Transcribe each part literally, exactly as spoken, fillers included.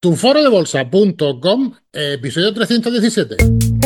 tu foro de bolsa punto com, episodio trescientos diecisiete.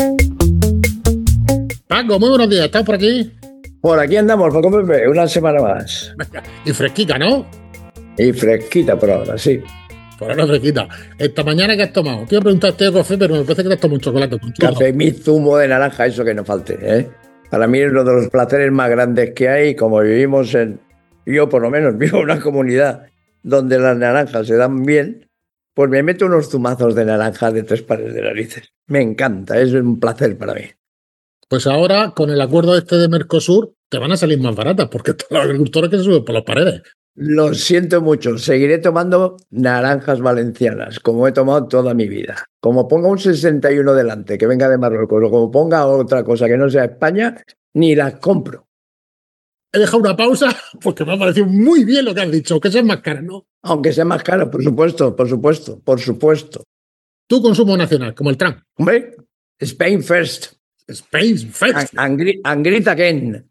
Paco, muy buenos días, ¿estás por aquí? Por aquí andamos, Paco Pepe, una semana más. Y fresquita, ¿no? Y fresquita por ahora, sí. Por ahora fresquita. Esta mañana, ¿qué has tomado? Te iba a preguntar, ¿te café? Pero me parece que te has tomado un chocolate con zumo. Café, mi zumo de naranja, eso que no falte, ¿eh? Para mí es uno de los placeres más grandes que hay, como vivimos en... Yo, por lo menos, vivo en una comunidad donde las naranjas se dan bien, pues me meto unos zumazos de naranja de tres pares de narices. Me encanta, es un placer para mí. Pues ahora, con el acuerdo este de Mercosur, te van a salir más baratas, porque todos los agricultores que se suben por las paredes. Lo siento mucho, seguiré tomando naranjas valencianas, como he tomado toda mi vida. Como ponga un sesenta y uno delante, que venga de Marruecos, o como ponga otra cosa que no sea España, ni las compro. He dejado una pausa porque me ha parecido muy bien lo que has dicho, que sean más caras, ¿no? Aunque sea más caro, por supuesto, por supuesto, por supuesto. Tu consumo nacional, como el Trump. Hombre, Spain first. Spain first. And, and, and great again.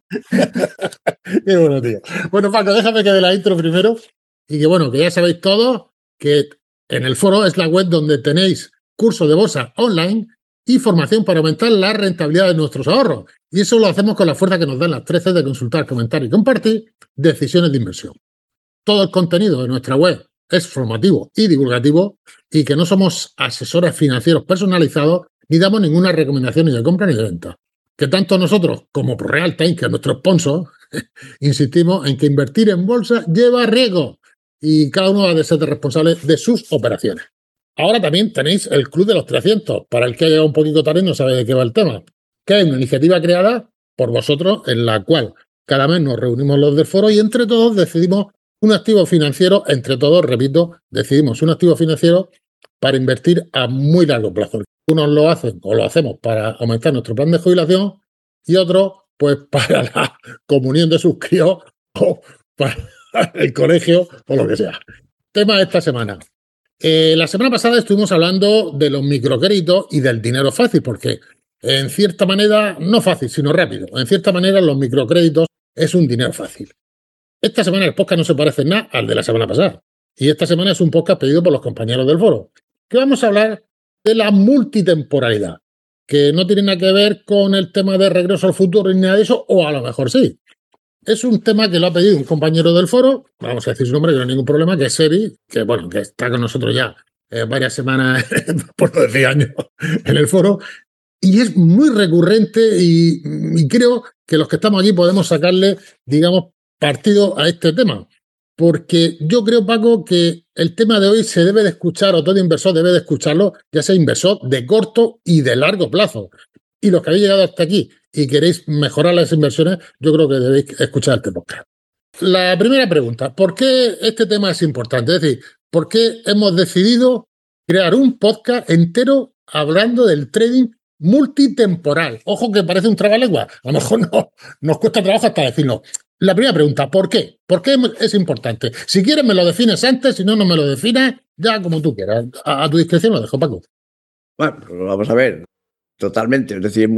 Qué bueno, tío. Bueno, Paco, déjame que dé la intro primero. Y que bueno, que ya sabéis todos que en el foro es la web donde tenéis cursos de bolsa online y formación para aumentar la rentabilidad de nuestros ahorros. Y eso lo hacemos con la fuerza que nos dan las trece de consultar, comentar y compartir decisiones de inversión. Todo el contenido de nuestra web es formativo y divulgativo y que no somos asesores financieros personalizados ni damos ninguna recomendación ni de compra ni de venta. Que tanto nosotros como ProReal Time, que es nuestro sponsor, insistimos en que invertir en bolsa lleva riesgo y cada uno ha de ser responsable de sus operaciones. Ahora también tenéis el Club de los trescientos, para el que ha llegado un poquito tarde y no sabe de qué va el tema, que es una iniciativa creada por vosotros en la cual cada mes nos reunimos los del foro y entre todos decidimos un activo financiero, entre todos, repito, decidimos un activo financiero para invertir a muy largo plazo. Unos lo hacen o lo hacemos para aumentar nuestro plan de jubilación y otros pues para la comunión de sus críos o para el colegio o lo que sea. Tema de esta semana. Eh, la semana pasada estuvimos hablando de los microcréditos y del dinero fácil, porque en cierta manera, no fácil, sino rápido, en cierta manera los microcréditos es un dinero fácil. Esta semana el podcast no se parece en nada al de la semana pasada. Y esta semana es un podcast pedido por los compañeros del foro, que vamos a hablar de la multitemporalidad, que no tiene nada que ver con el tema de Regreso al Futuro ni nada de eso, o a lo mejor sí. Es un tema que lo ha pedido un compañero del foro, vamos a decir su nombre, que no hay ningún problema, que es Seri, que bueno, que está con nosotros ya eh, varias semanas, por no decir años, en el foro, y es muy recurrente y, y creo que los que estamos aquí podemos sacarle, digamos, partido a este tema. Porque yo creo, Paco, que el tema de hoy se debe de escuchar, o todo inversor debe de escucharlo, ya sea inversor de corto y de largo plazo. Y los que habéis llegado hasta aquí y queréis mejorar las inversiones, yo creo que debéis escuchar este podcast. La primera pregunta, ¿por qué este tema es importante? Es decir, ¿por qué hemos decidido crear un podcast entero hablando del trading multitemporal? Ojo que parece un trabalengua, a lo mejor no, nos cuesta trabajo hasta decirlo. La primera pregunta, ¿por qué? ¿Por qué es importante? Si quieres me lo defines antes, si no, no me lo defines, ya como tú quieras. A, a tu discreción lo dejo, Paco. Bueno, pues vamos a ver. Totalmente, es decir,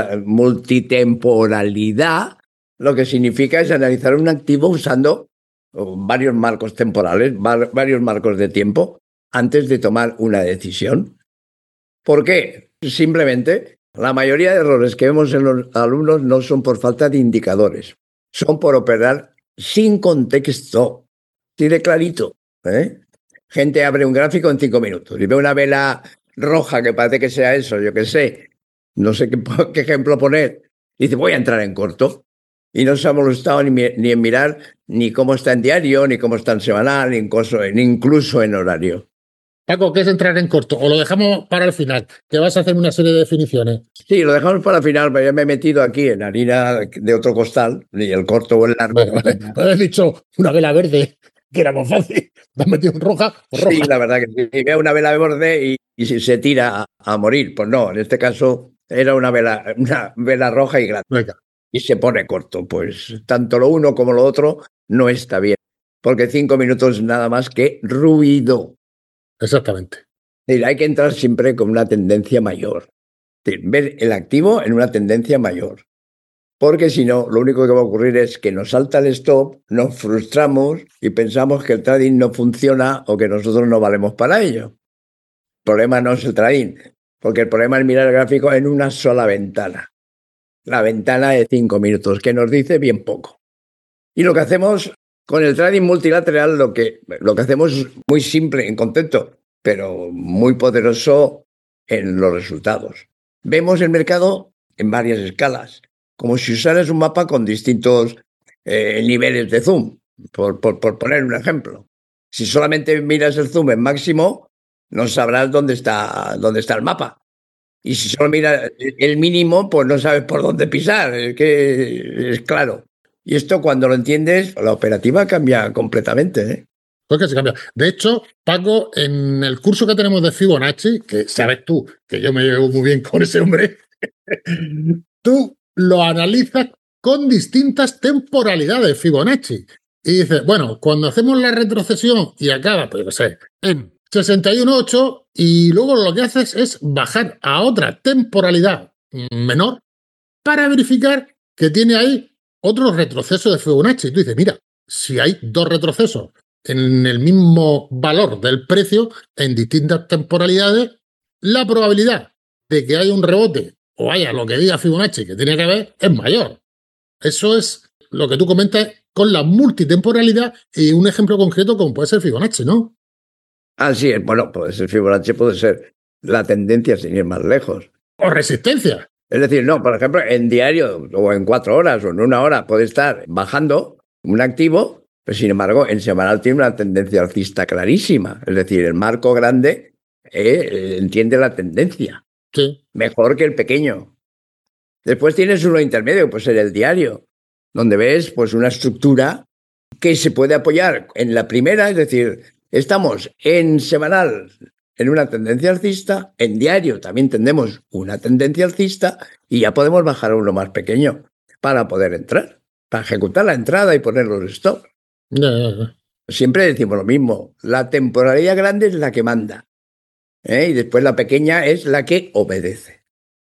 multitemporalidad, lo que significa es analizar un activo usando varios marcos temporales, varios marcos de tiempo, antes de tomar una decisión. ¿Por qué? Simplemente, la mayoría de errores que vemos en los alumnos no son por falta de indicadores, son por operar sin contexto. Tiene clarito, ¿eh? Gente abre un gráfico en cinco minutos y ve una vela roja que parece que sea eso, yo qué sé, no sé qué, qué ejemplo poner, y dice, voy a entrar en corto, y no se ha molestado ni, ni en mirar ni cómo está en diario, ni cómo está en semanal, ni incluso, ni incluso en horario. Paco, ¿qué es entrar en corto? ¿O lo dejamos para el final? Que vas a hacer una serie de definiciones. Sí, lo dejamos para el final, pero ya me he metido aquí en harina de otro costal, ni el corto o el largo. Bueno, vale. Pues has dicho una vela verde, que era más fácil. ¿Te has metido en roja o roja? Sí, la verdad que sí. Veo una vela verde y, y se tira a, a morir. Pues no, en este caso era una vela, una vela roja y grande. Venga. Y se pone corto. Pues tanto lo uno como lo otro no está bien. Porque cinco minutos nada más que ruido. Exactamente. Hay que entrar siempre con una tendencia mayor. Ver el activo en una tendencia mayor. Porque si no, lo único que va a ocurrir es que nos salta el stop, nos frustramos y pensamos que el trading no funciona o que nosotros no valemos para ello. problema no es el trading, porque el problema es mirar el gráfico en una sola ventana. La ventana de cinco minutos, que nos dice bien poco. Y lo que hacemos con el trading multilateral, lo que, lo que hacemos es muy simple en concepto, pero muy poderoso en los resultados. Vemos el mercado en varias escalas, como si usaras un mapa con distintos eh, niveles de zoom, por, por, por poner un ejemplo. Si solamente miras el zoom en máximo, no sabrás dónde está, dónde está el mapa. Y si solo miras el mínimo, pues no sabes por dónde pisar, es que es claro. Y esto cuando lo entiendes, la operativa cambia completamente, ¿eh? Pues que se cambia. De hecho, Paco, en el curso que tenemos de Fibonacci, que sabes tú que yo me llevo muy bien con ese hombre, tú lo analizas con distintas temporalidades Fibonacci. Y dices, bueno, cuando hacemos la retrocesión y acaba, pues yo qué sé, en sesenta y uno punto ocho, y luego lo que haces es bajar a otra temporalidad menor para verificar que tiene ahí otro retroceso de Fibonacci. Y tú dices, mira, si hay dos retrocesos en el mismo valor del precio en distintas temporalidades, la probabilidad de que haya un rebote o haya lo que diga Fibonacci que tiene que haber es mayor. Eso es lo que tú comentas con la multitemporalidad y un ejemplo concreto como puede ser Fibonacci, ¿no? Así es, bueno, puede ser Fibonacci, puede ser la tendencia sin ir más lejos. O resistencia. Es decir, no, por ejemplo, en diario o en cuatro horas o en una hora puede estar bajando un activo, pero sin embargo en semanal tiene una tendencia alcista clarísima. Es decir, el marco grande eh, entiende la tendencia. Sí. Mejor que el pequeño. Después tienes uno intermedio, pues en el diario, donde ves pues una estructura que se puede apoyar en la primera, es decir, estamos en semanal en una tendencia alcista, en diario también tenemos una tendencia alcista y ya podemos bajar a uno más pequeño para poder entrar, para ejecutar la entrada y poner los stop. Ya, ya, ya. Siempre decimos lo mismo, la temporalidad grande es la que manda, ¿eh? Y después la pequeña es la que obedece.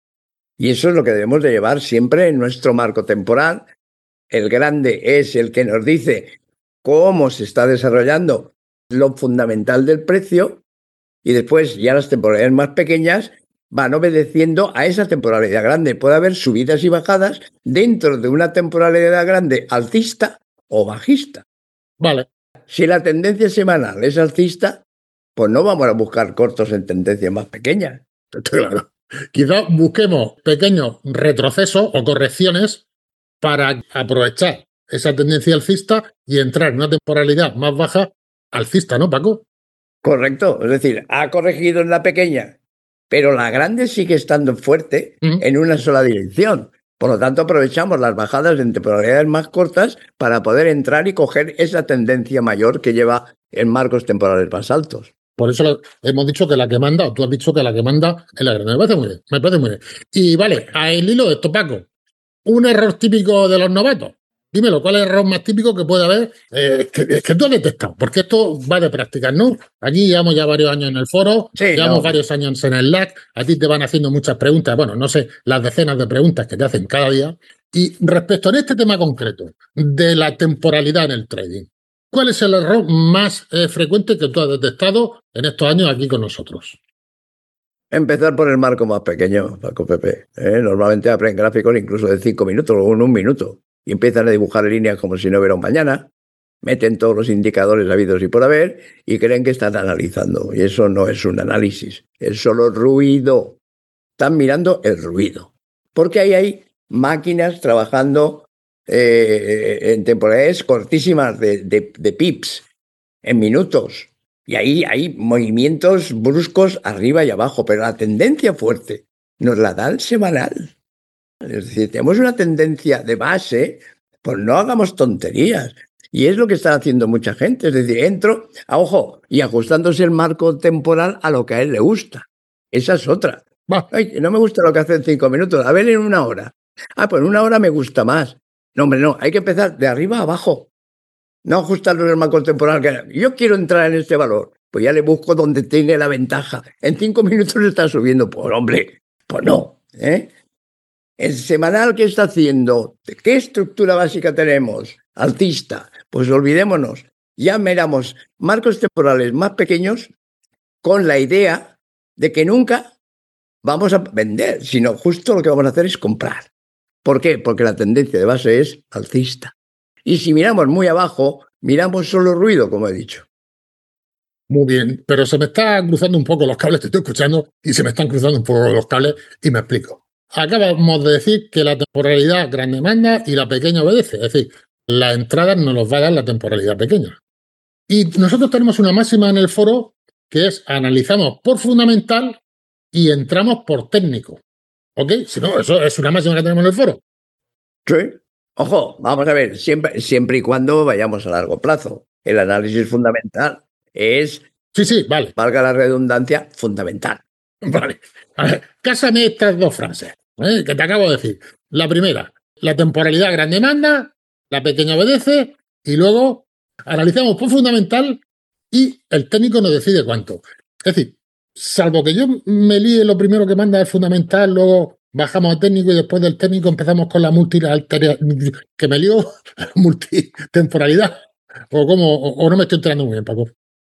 Y eso es lo que debemos de llevar siempre en nuestro marco temporal. El grande es el que nos dice cómo se está desarrollando lo fundamental del precio y después ya las temporalidades más pequeñas van obedeciendo a esa temporalidad grande. Puede haber subidas y bajadas dentro de una temporalidad grande alcista o bajista. Vale. Si la tendencia semanal es alcista, pues no vamos a buscar cortos en tendencias más pequeñas. Claro. Quizás busquemos pequeños retrocesos o correcciones para aprovechar esa tendencia alcista y entrar en una temporalidad más baja alcista, ¿no, Paco? Correcto. Es decir, ha corregido en la pequeña, pero la grande sigue estando fuerte Mm. en una sola dirección. Por lo tanto, aprovechamos las bajadas en temporalidades más cortas para poder entrar y coger esa tendencia mayor que lleva en marcos temporales más altos. Por eso lo- hemos dicho que la que manda, o tú has dicho que la que manda es la grande. Me parece muy bien, me parece muy bien. Y vale, al hilo de esto, Paco, un error típico de los novatos. Dímelo, ¿cuál es el error más típico que puede haber eh, que, que tú has detectado? Porque esto va de prácticas, ¿no? Aquí llevamos ya varios años en el foro, Sí, llevamos no. varios años en el L A C, a ti te van haciendo muchas preguntas, bueno, no sé, las decenas de preguntas que te hacen cada día. Y respecto a este tema concreto, de la temporalidad en el trading, ¿cuál es el error más eh, frecuente que tú has detectado en estos años aquí con nosotros? Empezar por el marco más pequeño, Paco Pepe. ¿eh? Normalmente abren gráficos incluso de cinco minutos o en un minuto y empiezan a dibujar líneas como si no hubiera un mañana, meten todos los indicadores habidos y por haber y creen que están analizando. Y eso no es un análisis, es solo ruido. Están mirando el ruido. Porque ahí hay máquinas trabajando eh, en temporalidades cortísimas de, de, de pips, en minutos. Y ahí hay movimientos bruscos arriba y abajo, pero la tendencia fuerte nos la da el semanal. Es decir, tenemos una tendencia de base, pues no hagamos tonterías. Y es lo que está haciendo mucha gente. Es decir, entro, a ojo, y ajustándose el marco temporal a lo que a él le gusta. Esa es otra. Va. Ay, no me gusta lo que hace en cinco minutos. A ver, en una hora. Ah, pues en una hora me gusta más. No, hombre, no. Hay que empezar de arriba a abajo. No ajustarlo en el marco temporal. Que yo quiero entrar en este valor. Pues ya le busco donde tiene la ventaja. En cinco minutos está subiendo. Pues hombre, pues no. ¿eh? El semanal que está haciendo, ¿qué estructura básica tenemos? Alcista. Pues olvidémonos. Ya miramos marcos temporales más pequeños con la idea de que nunca vamos a vender, sino justo lo que vamos a hacer es comprar. ¿Por qué? Porque la tendencia de base es alcista. Y si miramos muy abajo, miramos solo ruido, como he dicho. Muy bien, pero se me están cruzando un poco los cables, te estoy escuchando y se me están cruzando un poco los cables y me explico. Acabamos de decir que la temporalidad grande manda y la pequeña obedece, es decir, las entradas nos los va a dar la temporalidad pequeña. Y nosotros tenemos una máxima en el foro que es analizamos por fundamental y entramos por técnico. ¿Ok? Si no, eso es una máxima que tenemos en el foro. Sí. Ojo, vamos a ver, siempre, siempre y cuando vayamos a largo plazo. El análisis fundamental es, Sí, sí, vale. valga la redundancia, fundamental. Vale. A ver, cásame estas dos frases ¿eh? que te acabo de decir. La primera, la temporalidad grande manda, la pequeña obedece, y luego analizamos por fundamental y el técnico nos decide cuánto. Es decir, salvo que yo me líe lo primero que manda es fundamental, luego bajamos a técnico y después del técnico empezamos con la multilateral, que me lío multitemporalidad. O, cómo, o, o no me estoy enterando muy bien, Paco.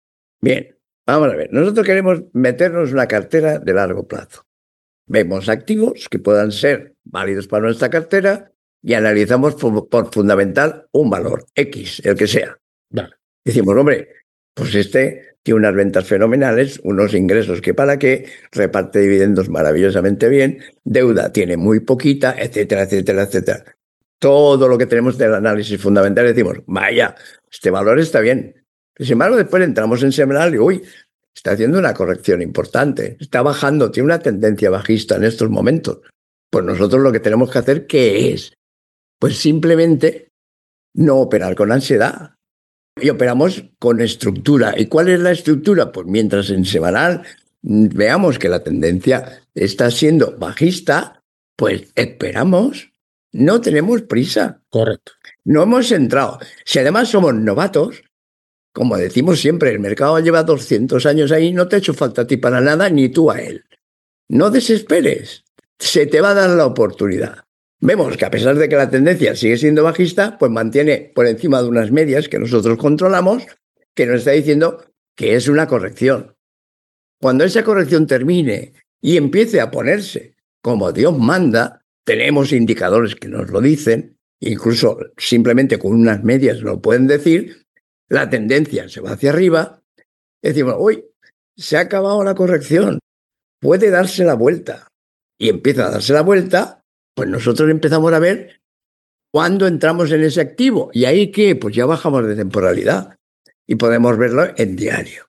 Bien, vamos a ver. Nosotros queremos meternos una cartera de largo plazo. Vemos activos que puedan ser válidos para nuestra cartera y analizamos por, por fundamental un valor, X, el que sea. Vale. Decimos, hombre, pues este tiene unas ventas fenomenales, unos ingresos que para qué, reparte dividendos maravillosamente bien, deuda tiene muy poquita, etcétera, etcétera, etcétera. Todo lo que tenemos del análisis fundamental decimos, vaya, este valor está bien. Sin embargo, después entramos en semanal y, uy, está haciendo una corrección importante, está bajando, tiene una tendencia bajista en estos momentos. Pues nosotros lo que tenemos que hacer, ¿qué es? Pues simplemente no operar con ansiedad. Y operamos con estructura. ¿Y cuál es la estructura? Pues mientras en semanal veamos que la tendencia está siendo bajista, pues esperamos. No tenemos prisa. Correcto. No hemos entrado. Si además somos novatos, como decimos siempre, el mercado lleva doscientos años ahí, no te ha hecho falta a ti para nada, ni tú a él. No desesperes. Se te va a dar la oportunidad. Vemos que a pesar de que la tendencia sigue siendo bajista, pues mantiene por encima de unas medias que nosotros controlamos, que nos está diciendo que es una corrección. Cuando esa corrección termine y empiece a ponerse como Dios manda, tenemos indicadores que nos lo dicen, incluso simplemente con unas medias lo pueden decir, la tendencia se va hacia arriba, decimos, uy, se ha acabado la corrección, puede darse la vuelta. Y empieza a darse la vuelta, pues nosotros empezamos a ver cuándo entramos en ese activo. ¿Y ahí qué? Pues ya bajamos de temporalidad y podemos verlo en diario.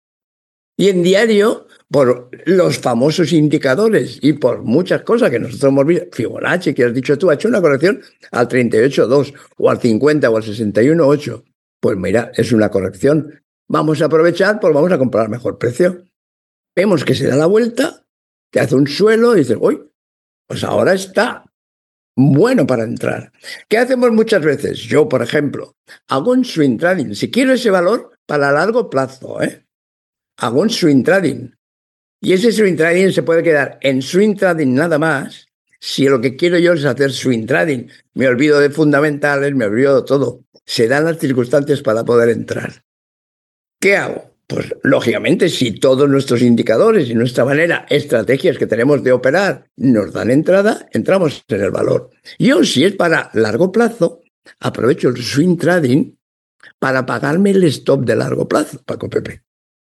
Y en diario, por los famosos indicadores y por muchas cosas que nosotros hemos visto, Fibonacci, que has dicho tú, ha hecho una corrección al treinta y ocho punto dos o al cincuenta o al sesenta y uno punto ocho. Pues mira, es una corrección. Vamos a aprovechar, pues vamos a comprar mejor precio. Vemos que se da la vuelta, te hace un suelo y dices, uy, pues ahora está bueno para entrar. ¿Qué hacemos muchas veces? Yo, por ejemplo, hago un swing trading. Si quiero ese valor para largo plazo, ¿eh? hago un swing trading. Y ese swing trading se puede quedar en swing trading nada más si lo que quiero yo es hacer swing trading. Me olvido de fundamentales, me olvido de todo. Se dan las circunstancias para poder entrar. ¿Qué hago? Pues lógicamente, si todos nuestros indicadores y nuestra manera, estrategias que tenemos de operar nos dan entrada, entramos en el valor. Yo, si es para largo plazo, aprovecho el swing trading para pagarme el stop de largo plazo, Paco Pepe.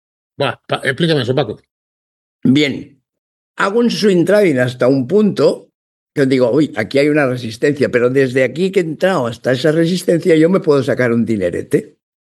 Va, pa, explícame eso, Paco. Bien, hago un swing trading hasta un punto que os digo, uy, aquí hay una resistencia, pero desde aquí que he entrado hasta esa resistencia yo me puedo sacar un dinerete.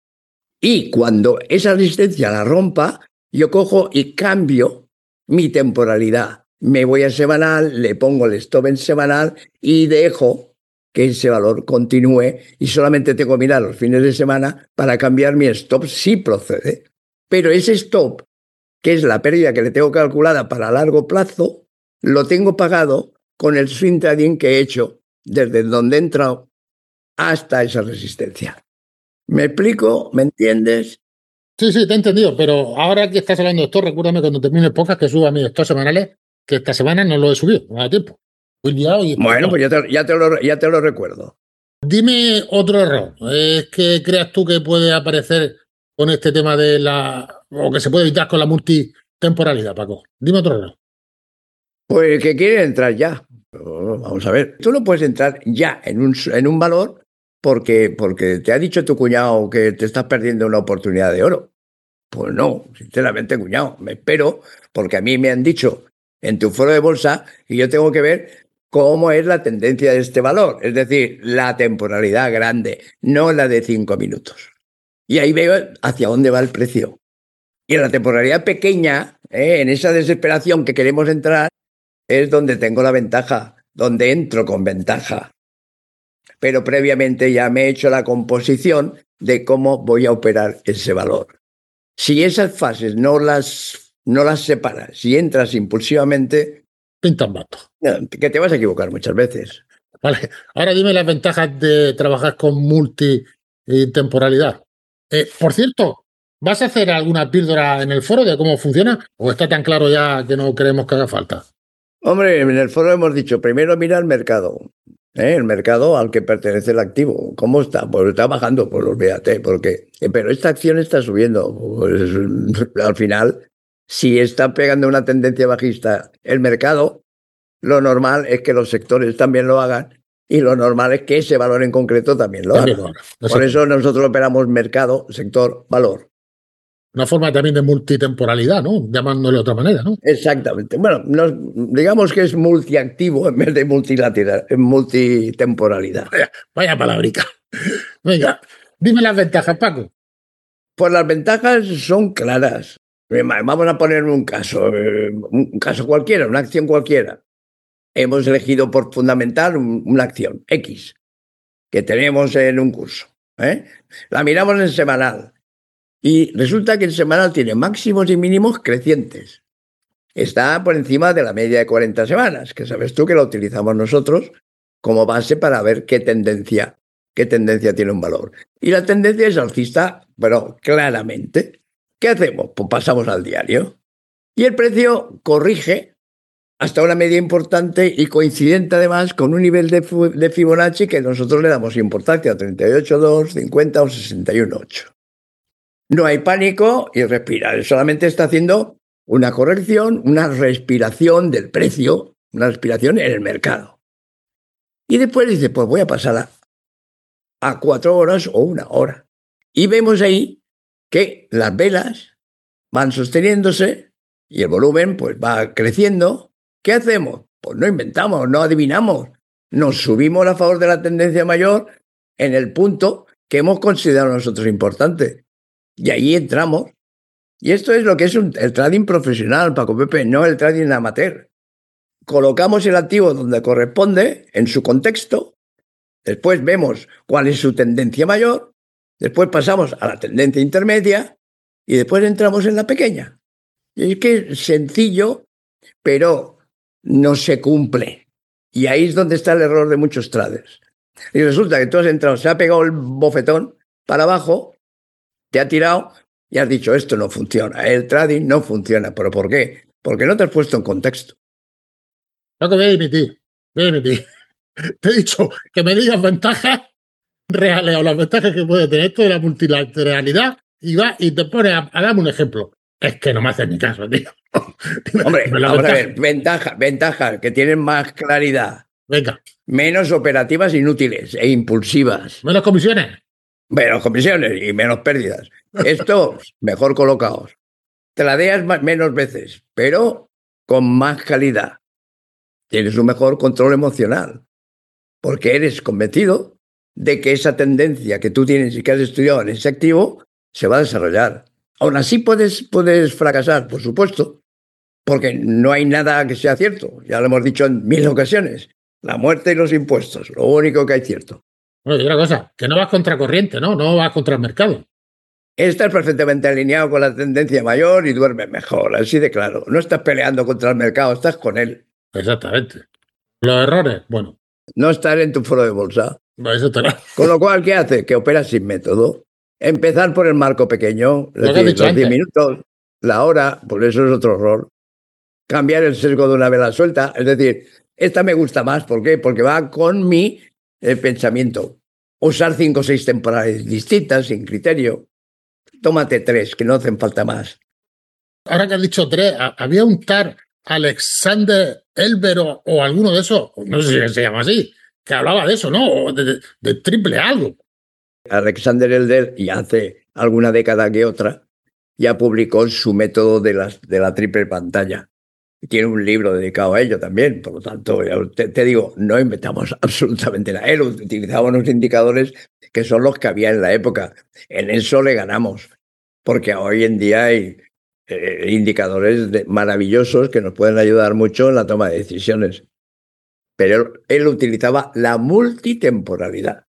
Y cuando esa resistencia la rompa, yo cojo y cambio mi temporalidad. Me voy a semanal, le pongo el stop en semanal y dejo que ese valor continúe y solamente tengo que mirar los fines de semana para cambiar mi stop si procede. Pero ese stop, que es la pérdida que le tengo calculada para largo plazo, lo tengo pagado con el swing trading que he hecho desde donde he entrado hasta esa resistencia. ¿Me explico? ¿Me entiendes? Sí, sí, te he entendido, pero ahora que estás hablando de esto, recuérdame cuando termine el podcast que suba mis stocks semanales, que esta semana no lo he subido, no da tiempo. Fui liado y bueno, pues ya te, ya, te lo, ya te lo recuerdo. Dime otro error. ¿Es que creas tú que puede aparecer con este tema de la... o que se puede evitar con la multi temporalidad, Paco. Dime otro reloj. Pues que quieren entrar ya. Pero vamos a ver, tú no puedes entrar ya en un, en un valor porque, porque te ha dicho tu cuñado que te estás perdiendo una oportunidad de oro. Pues no, sinceramente, cuñado, me espero porque a mí me han dicho en tu foro de bolsa y yo tengo que ver cómo es la tendencia de este valor, es decir, la temporalidad grande, no la de cinco minutos. Y ahí veo hacia dónde va el precio. Y en la temporalidad pequeña, ¿eh? En esa desesperación que queremos entrar, es donde tengo la ventaja, donde entro con ventaja. Pero previamente ya me he hecho la composición de cómo voy a operar ese valor. Si esas fases no las, no las separas, si entras impulsivamente, Pintan bato. que te vas a equivocar muchas veces. Vale, ahora dime las ventajas de trabajar con multi y temporalidad. Eh, por cierto, ¿vas a hacer alguna píldora en el foro de cómo funciona? ¿O está tan claro ya que no creemos que haga falta? Hombre, en el foro hemos dicho, primero mira el mercado, ¿eh? El mercado al que pertenece el activo. ¿Cómo está? Pues está bajando, pues olvídate, porque, pero esta acción está subiendo. Pues, al final, si está pegando una tendencia bajista el mercado, lo normal es que los sectores también lo hagan y lo normal es que ese valor en concreto también lo También haga. lo haga. Por eso nosotros operamos mercado, sector, valor. Una forma también de multitemporalidad, ¿no? Llamándole de otra manera, ¿no? Exactamente. Bueno, nos, digamos que es multiactivo en vez de multilateral, multitemporalidad. Vaya, vaya palabrica. Venga, dime las ventajas, Paco. Pues las ventajas son claras. Vamos a poner un caso, un caso cualquiera, una acción cualquiera. Hemos elegido por fundamental una acción X que tenemos en un curso, ¿eh? La miramos en semanal y resulta que el semanal tiene máximos y mínimos crecientes. Está por encima de la media de cuarenta semanas, que sabes tú que lo utilizamos nosotros como base para ver qué tendencia, qué tendencia tiene un valor. Y la tendencia es alcista, pero claramente. ¿Qué hacemos? Pues pasamos al diario. Y el precio corrige hasta una media importante y coincidente además con un nivel de, de Fibonacci que nosotros le damos importancia, treinta y ocho coma dos, cincuenta o sesenta y uno coma ocho. No hay pánico y respirar, solamente está haciendo una corrección, una respiración del precio, una respiración en el mercado. Y después dice, pues voy a pasar a, a cuatro horas o una hora. Y vemos ahí que las velas van sosteniéndose y el volumen pues va creciendo. ¿Qué hacemos? Pues no inventamos, no adivinamos. Nos subimos a favor de la tendencia mayor en el punto que hemos considerado nosotros importante. Y ahí entramos. Y esto es lo que es un, el trading profesional, Paco Pepe, no el trading amateur. Colocamos el activo donde corresponde, en su contexto, después vemos cuál es su tendencia mayor, después pasamos a la tendencia intermedia y después entramos en la pequeña. Y es que es sencillo, pero no se cumple. Y ahí es donde está el error de muchos traders. Y resulta que tú has entrado, se ha pegado el bofetón para abajo, te ha tirado y has dicho, esto no funciona, el trading no funciona. ¿Pero por qué? Porque no te has puesto en contexto. Lo que voy a emitir, voy a emitir. Te he dicho que me digas ventajas reales o las ventajas que puede tener esto de la multilateralidad y va y te pone a, a darme un ejemplo. Es que no me haces ni caso, tío. Dime, Hombre, dime la vamos ventaja. a ver, ventaja, ventaja, que tienen más claridad. Venga, Menos operativas inútiles e impulsivas. menos comisiones. Menos comisiones y menos pérdidas. Esto, mejor colocados. Tradeas más, menos veces, pero con más calidad. Tienes un mejor control emocional, porque eres convencido de que esa tendencia que tú tienes y que has estudiado en ese activo se va a desarrollar. Aún así puedes, puedes fracasar, por supuesto, porque no hay nada que sea cierto. Ya lo hemos dicho en mil ocasiones. La muerte y los impuestos, lo único que hay cierto. Bueno, y otra cosa, que no vas contra corriente, ¿no? No vas contra el mercado. Estás perfectamente alineado con la tendencia mayor y duermes mejor, así de claro. No estás peleando contra el mercado, estás con él. Exactamente. Los errores, bueno, No estás en tu foro de bolsa. eso te lo... Con lo cual, ¿qué hace? Que operas sin método. Empezar por el marco pequeño, es Lo que has decir, dicho los diez antes. minutos, la hora, pues eso es otro error. Cambiar el sesgo de una vela suelta, es decir, esta me gusta más, ¿por qué? Porque va con mi eh, pensamiento. Usar cinco o seis temporales distintas, sin criterio. Tómate tres, que no hacen falta más. Ahora que has dicho tres, había un tal Alexander Elber o, o alguno de esos, no sé si se llama así, que hablaba de eso, ¿no? O de, de, de triple algo. Alexander Elder, y hace alguna década que otra, ya publicó su método de, las, de la triple pantalla. Tiene un libro dedicado a ello también, por lo tanto, te, te digo, no inventamos absolutamente nada. Él utilizaba unos indicadores que son los que había en la época. En eso le ganamos, porque hoy en día hay eh, indicadores de, maravillosos que nos pueden ayudar mucho en la toma de decisiones. Pero él, él utilizaba la multitemporalidad.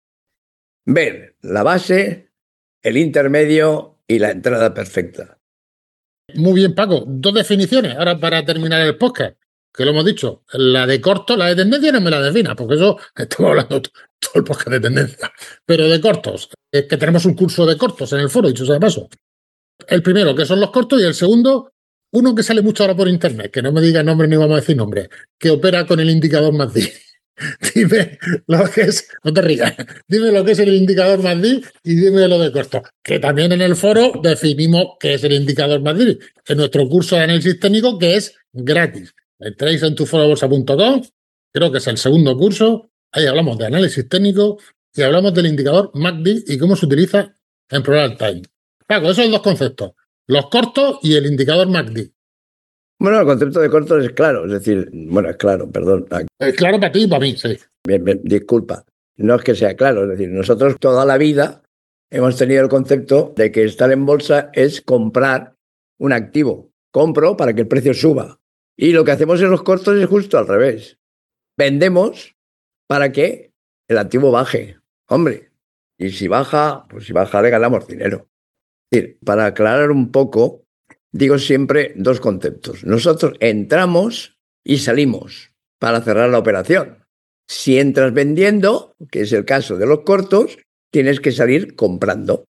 Ver la base, el intermedio y la entrada perfecta. Muy bien, Paco. Dos definiciones ahora para terminar el podcast, que lo hemos dicho. La de corto, la de tendencia no me la defina, porque eso estamos hablando todo el podcast de tendencia. Pero de cortos, es que tenemos un curso de cortos en el foro, dicho sea de paso. El primero, que son los cortos, y el segundo, uno que sale mucho ahora por internet, que no me diga nombre ni vamos a decir nombre, que opera con el indicador M A C D. Dime lo que es, no te rías, dime lo que es el indicador M A C D y dime lo de corto. Que también en el foro definimos qué es el indicador M A C D, en nuestro curso de análisis técnico, que es gratis. Entréis en tu foro bolsa punto com, creo que es el segundo curso, ahí hablamos de análisis técnico y hablamos del indicador M A C D y cómo se utiliza en Program Time. Paco, esos son dos conceptos, los cortos y el indicador M A C D. Bueno, el concepto de cortos es claro, es decir, bueno, es claro, perdón. Es claro para ti y para mí, sí. Bien, bien, disculpa, no es que sea claro, es decir, nosotros toda la vida hemos tenido el concepto de que estar en bolsa es comprar un activo. Compro para que el precio suba. Y lo que hacemos en los cortos es justo al revés. Vendemos para que el activo baje. Hombre, y si baja, pues si baja le ganamos dinero. Es decir, para aclarar un poco, digo siempre dos conceptos. Nosotros entramos y salimos para cerrar la operación. Si entras vendiendo, que es el caso de los cortos, tienes que salir comprando.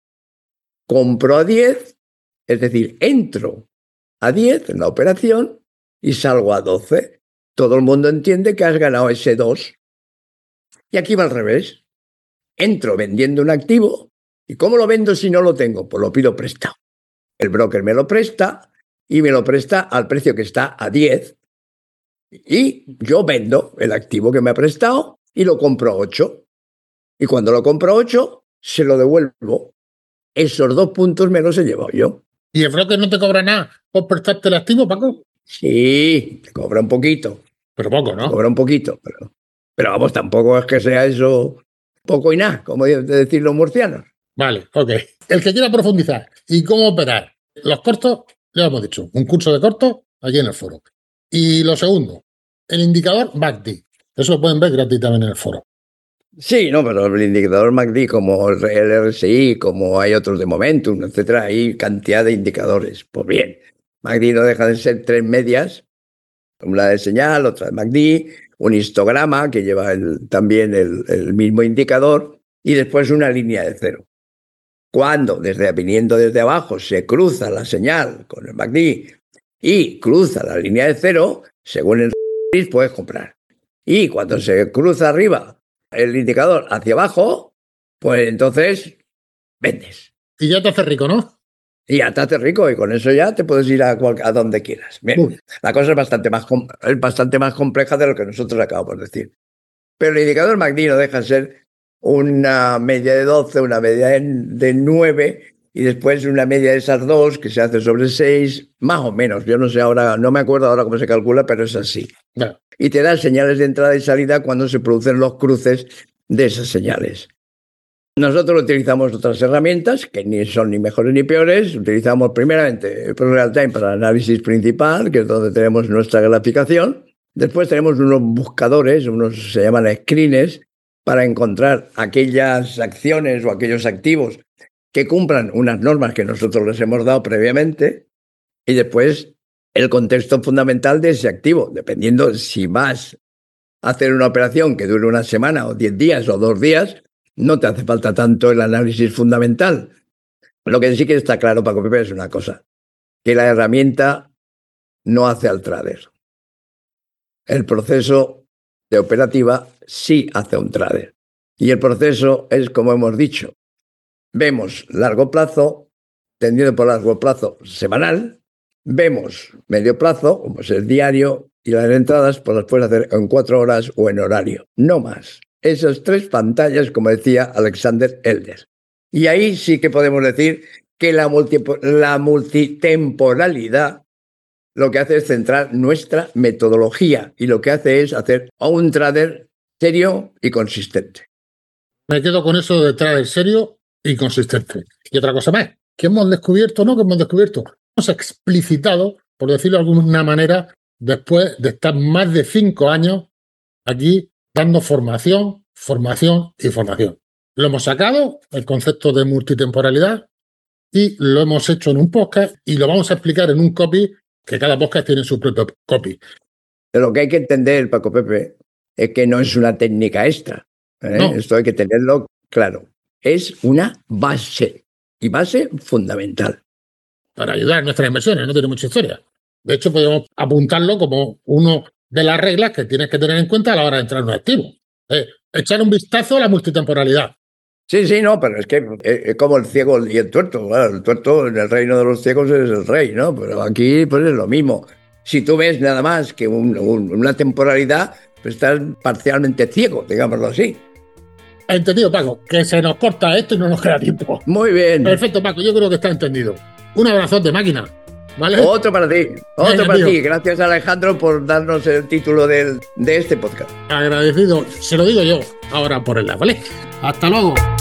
Compro a diez, es decir, entro a diez en la operación y salgo a doce. Todo el mundo entiende que has ganado ese dos. Y aquí va al revés. Entro vendiendo un activo y ¿cómo lo vendo si no lo tengo? Pues lo pido prestado. El broker me lo presta y me lo presta al precio que está a diez. Y yo vendo el activo que me ha prestado y lo compro a ocho. Y cuando lo compro a ocho, se lo devuelvo. Esos dos puntos me los he llevado yo. ¿Y el broker no te cobra nada por prestarte el activo, Paco? Sí, te cobra un poquito. Pero poco, ¿no? Te cobra un poquito, pero, pero vamos, tampoco es que sea eso poco y nada, como decir los murcianos. Vale, ok. El que quiera profundizar y cómo operar los cortos, ya lo hemos dicho, un curso de cortos aquí en el foro. Y lo segundo, el indicador M A C D. Eso lo pueden ver gratis también en el foro. Sí, no, pero el indicador M A C D, como el R S I, como hay otros de Momentum, etcétera, hay cantidad de indicadores. Pues bien, M A C D no deja de ser tres medias, una de señal, otra de M A C D, un histograma que lleva el, también el, el mismo indicador y después una línea de cero. Cuando, desde viniendo desde abajo, se cruza la señal con el M A C D y cruza la línea de cero, según el puedes comprar. Y cuando se cruza arriba el indicador hacia abajo, pues entonces vendes. Y ya te haces rico, ¿no? Y ya te haces rico y con eso ya te puedes ir a, cual, a donde quieras. Bien, Uy. La cosa es bastante, más, es bastante más compleja de lo que nosotros acabamos de decir. Pero el indicador M A C D no deja de ser una media de doce, una media de nueve y después una media de esas dos que se hace sobre seis, más o menos. Yo no sé ahora, no me acuerdo ahora cómo se calcula, pero es así. No. Y te da señales de entrada y salida cuando se producen los cruces de esas señales. Nosotros utilizamos otras herramientas que ni son ni mejores ni peores. Utilizamos primeramente el Program Time para el análisis principal, que es donde tenemos nuestra graficación. Después tenemos unos buscadores, unos se llaman screens, para encontrar aquellas acciones o aquellos activos que cumplan unas normas que nosotros les hemos dado previamente. Y después el contexto fundamental de ese activo, dependiendo si vas a hacer una operación que dure una semana o diez días o dos días, no te hace falta tanto el análisis fundamental. Lo que sí que está claro, Paco Pepe, es una cosa, que la herramienta no hace al trader. El proceso de operativa sí hace a un trader. Y el proceso es, como hemos dicho, vemos largo plazo, tendido por largo plazo semanal, vemos medio plazo, como es el diario, y las entradas pues las puedes hacer en cuatro horas o en horario, no más. Esas tres pantallas, como decía Alexander Elder. Y ahí sí que podemos decir que la, multi, la multitemporalidad lo que hace es centrar nuestra metodología y lo que hace es hacer a un trader serio y consistente. Me quedo con eso de trader serio y consistente. Y otra cosa más, que hemos descubierto, no que hemos descubierto, hemos explicitado, por decirlo de alguna manera, después de estar más de cinco años aquí dando formación, formación y formación. Lo hemos sacado, el concepto de multitemporalidad, y lo hemos hecho en un podcast y lo vamos a explicar en un copy, que cada podcast tiene su propio copy. Lo que hay que entender, Paco Pepe, es que no es una técnica extra. ¿eh? No. Esto hay que tenerlo claro. Es una base, y base fundamental. Para ayudar a nuestras inversiones, no tiene mucha historia. De hecho, podemos apuntarlo como una de las reglas que tienes que tener en cuenta a la hora de entrar en un activo. Eh, echar un vistazo a la multitemporalidad. Sí, sí, no, pero es que es como el ciego y el tuerto. Claro, el tuerto en el reino de los ciegos es el rey, ¿no? Pero aquí pues es lo mismo. Si tú ves nada más que un, un, una temporalidad, pues estás parcialmente ciego, digámoslo así. Entendido, Paco, que se nos corta esto y no nos queda tiempo. Muy bien. Perfecto, Paco, yo creo que está entendido. Un abrazote, máquina. ¿Vale? Otro para ti, otro Venga, para tío. ti. Gracias, Alejandro, por darnos el título del, de este podcast. Agradecido, se lo digo yo ahora por el lado, ¿vale? Hasta luego.